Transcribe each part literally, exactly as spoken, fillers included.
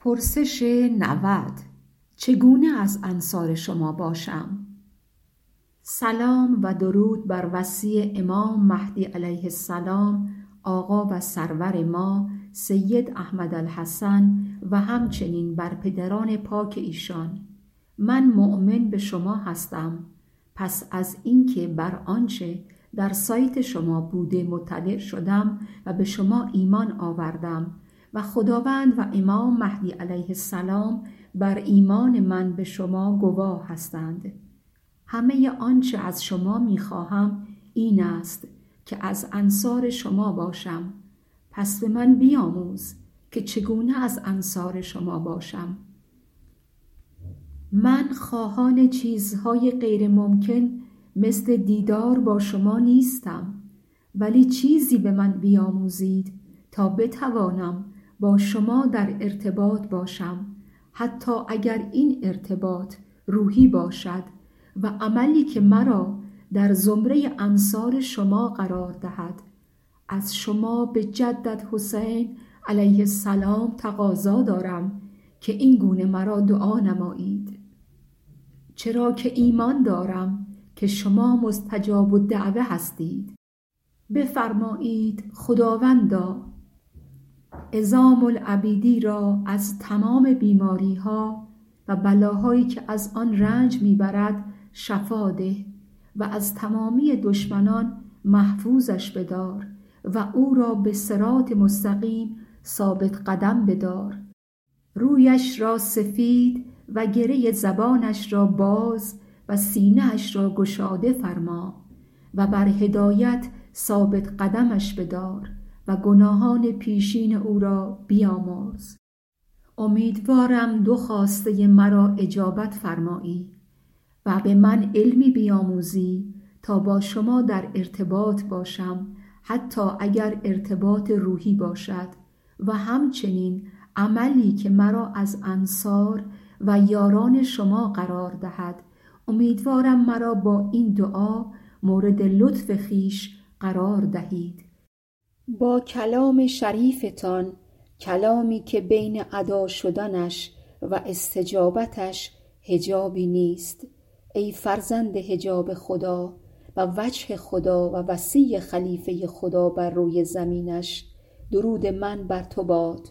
پرسش نود. چگونه از انصار شما باشم؟ سلام و درود بر وصی امام مهدی علیه السلام، آقا و سرور ما سید احمدالحسن و همچنین بر پدران پاک ایشان. من مؤمن به شما هستم. پس از اینکه بر آنچه در سایت شما بوده مطلع شدم و به شما ایمان آوردم و خداوند و امام مهدی علیه السلام بر ایمان من به شما گواه هستند. همه آنچه از شما می‌خواهم این است که از انصار شما باشم. پس به من بیاموز که چگونه از انصار شما باشم. من خواهان چیزهای غیر ممکن مثل دیدار با شما نیستم، ولی چیزی به من بیاموزید تا بتوانم با شما در ارتباط باشم، حتی اگر این ارتباط روحی باشد و عملی که مرا در زمره انصار شما قرار دهد. از شما به جدت حسین علیه السلام تقاضا دارم که این گونه مرا دعا نمایید، چرا که ایمان دارم که شما مستجاب الدعوه هستید. بفرمایید خداوندا عظام العبیدی را از تمام بیماری ها و بلاهایی که از آن رنج میبرد شفا ده و از تمامی دشمنان محفوظش بدار و او را به صراط مستقیم ثابت قدم بدار. رویش را سفید و گره زبانش را باز و سینه اش را گشاده فرما و بر هدایت ثابت قدمش بدار و گناهان پیشین او را بیامرز. امیدوارم دو خواسته مرا اجابت فرمایی و به من علمی بیاموزی تا با شما در ارتباط باشم، حتی اگر ارتباط روحی باشد، و همچنین عملی که مرا از انصار و یاران شما قرار دهد. امیدوارم مرا با این دعا مورد لطف خویش قرار دهید. با کلام شریفتان، کلامی که بین ادا شدنش و استجابتش حجابی نیست، ای فرزند حجاب خدا و وجه خدا و وصی خلیفه خدا بر روی زمینش، درود من بر تو باد.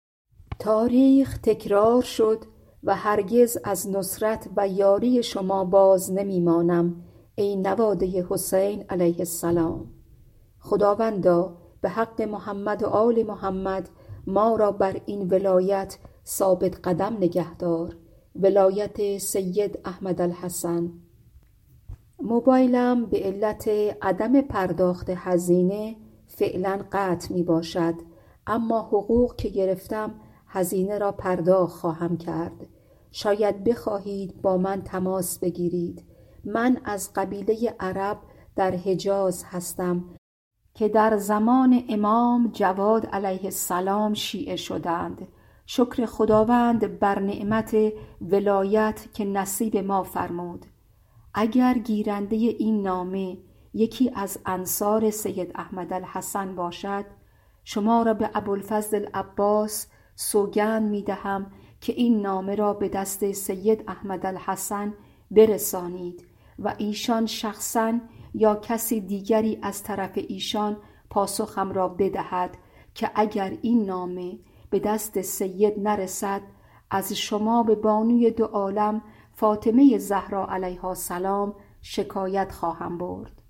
تاریخ تکرار شد و هرگز از نصرت و یاری شما باز نمی مانم، ای نواده حسین علیه السلام. خداوندا به حق محمد و آل محمد ما را بر این ولایت ثابت قدم نگهدار. ولایت سید احمدالحسن. موبایلم به علت عدم پرداخت هزینه فعلا قطع می باشد، اما حقوق که گرفتم هزینه را پرداخت خواهم کرد. شاید بخواهید با من تماس بگیرید. من از قبیله عرب در حجاز هستم که در زمان امام جواد علیه السلام شیعه شدند. شکر خداوند بر نعمت ولایت که نصیب ما فرمود. اگر گیرنده این نامه یکی از انصار سید احمدالحسن باشد، شما را به ابوالفضل عباس سوگند می دهم که این نامه را به دست سید احمدالحسن برسانید و ایشان شخصاً یا کسی دیگری از طرف ایشان پاسخم را بدهد که اگر این نامه به دست سید نرسد، از شما به بانوی دو عالم فاطمه زهرا علیها السلام شکایت خواهم برد.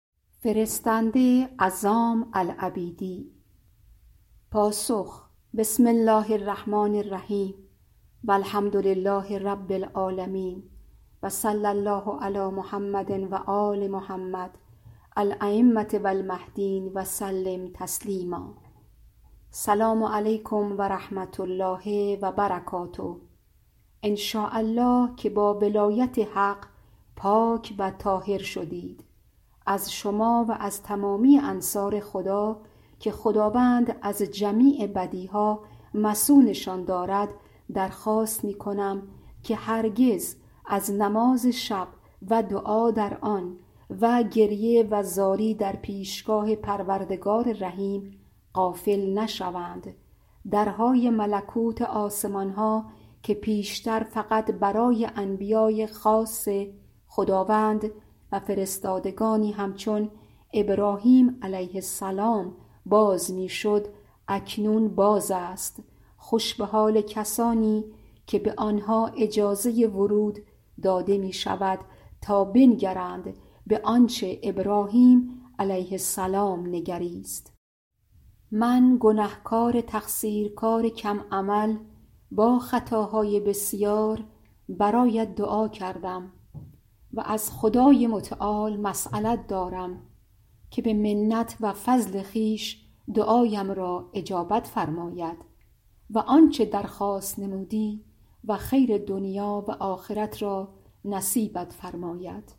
فرستنده عظام العبیدی. پاسخ: بسم الله الرحمن الرحیم و الحمد لله رب العالمین و صلی الله علی محمد و آل محمد الائمة و المهدین و سلم تسلیما. سلام علیکم و رحمت الله و برکاته. ان شاء الله که با ولایت حق پاک و طاهر شدید. از شما و از تمامی انصار خدا که خداوند از جمیع بدیها مسونشان دارد درخواست می کنم که هرگز از نماز شب و دعا در آن و گریه و زاری در پیشگاه پروردگار رحیم غافل نشوند، درهای ملکوت آسمانها که پیشتر فقط برای انبیای خاص خداوند و فرستادگانی همچون ابراهیم علیه السلام باز می شد، اکنون باز است. خوش به حال کسانی که به آنها اجازه ورود داده می شود تا بنگرند به آنچه ابراهیم علیه السلام نگریست. من گنهکار تقصیرکار کم عمل با خطاهای بسیار برایت دعا کردم و از خدای متعال مسئلت دارم که به منت و فضل خویش دعایم را اجابت فرماید و آنچه درخواست نمودی و خیر دنیا و آخرت را نصیبت فرماید.